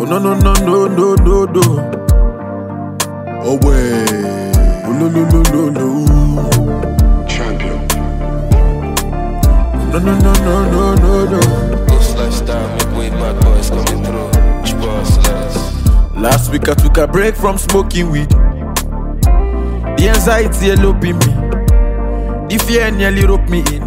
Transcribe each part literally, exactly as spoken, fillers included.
Oh no no no no no no no. Oh way. Oh no no no no no. Champion. No no no no no no no. Ghost lifestyle, make way, bad boys coming through. Boss less. Last week I took a break from smoking weed. The anxiety eloping me. The fear nearly roped me in.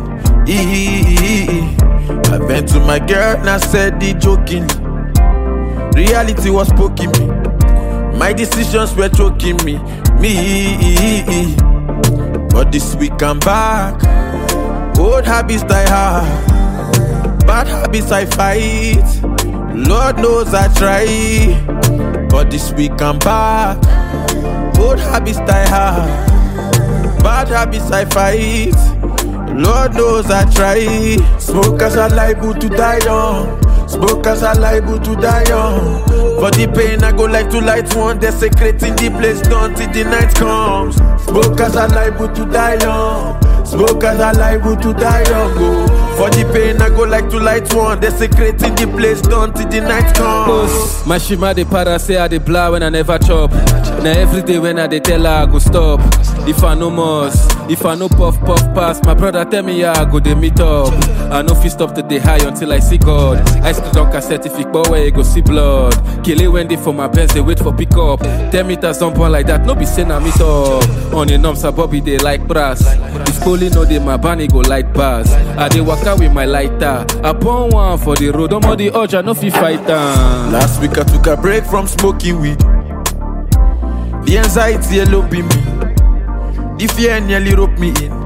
I went to my girl and I said it jokingly. Reality was poking me. My decisions were choking me. Me. But this week I'm back. Old habits die hard. Bad habits I fight. Lord knows I try. But this week I'm back. Old habits die hard. Bad habits I fight. Lord knows I try. Smokers are liable to die young. Smokers are liable to die young. For the pain I go like to light one. They're secret in the place done till the night comes. Smokers are liable to die young. Smokers are liable to die young. Oh. For the pain I go like to light one. They're secret in the place done till the night comes. My shima de para say I de blah when I never chop. Now every day when I de tell her I go stop. If I no more, if I no puff puff pass, my brother tell me yeah I go de meet up. I no fit stop to the high until I see God. I still on cassette if it but where you go see blood. Kill it when they for my best they wait for pick up. Tell me that someone like that no be saying I meet up. On the numps Bobby they like brass. If Coley know they my bunny go light bars. I dey waka with my lighter. I burn one for the road. I'm on the urge I no fit fight down. Last week I took a break from smoking weed. The anxiety eloping me. The fear nearly roped me in.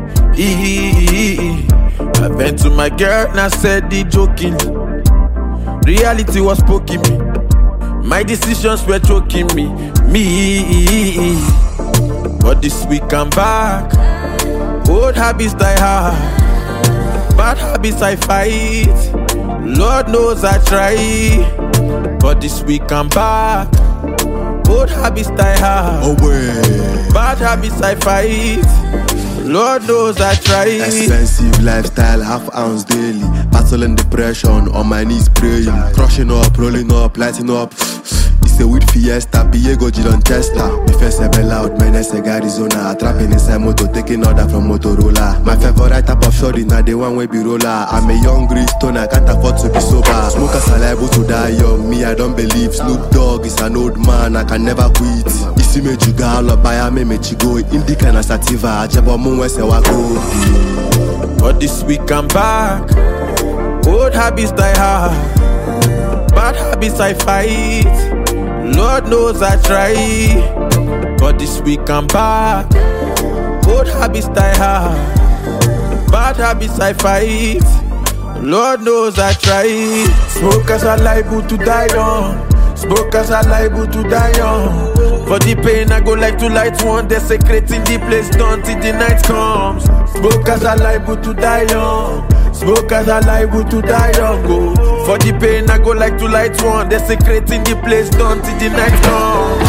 I went to my girl and I said it jokingly. Reality was poking me. My decisions were choking me. Me. But this week I'm back. Old habits die hard. Bad habits I fight. Lord knows I try. But this week I'm back. Old habits die hard. Oh way. Bad habits I fight. Lord knows I try. Expensive lifestyle, half ounce daily. Battling depression, on my knees praying. Crushing up, rolling up, lighting up. It's a weed fiesta, Piego Gidon Testa. Me first ever loud, my next Arizona. Trapping inside motor, taking order from Motorola. My favorite type of shorty, now the one way be roller. I'm a young rich stoner, can't afford to be sober. Smokers are liable to die young, me I don't believe. Snoop Dogg is an old man, I can never quit. Isi me juga, all up, I me me chigo. Indica na sativa, jabo mo wese wako. But this week I'm back. Old habits die hard. Bad habits I fight. Lord knows I try. But this week I'm back. Old habits die hard. Bad habits I fight. Lord knows I try. Smokers are liable to die young. Smokers are liable to die young. For the pain I go like to light one. They're secret in the place done till the night comes. Smokers are liable to die young. Smokers are liable to die young. Oh. For the pain I go like to light one. They're secret in the place done till the night comes.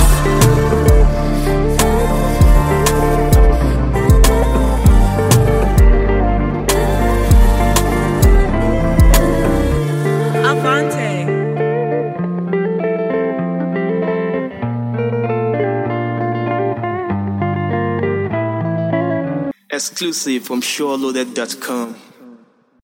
Exclusive from SureLoaded dot com.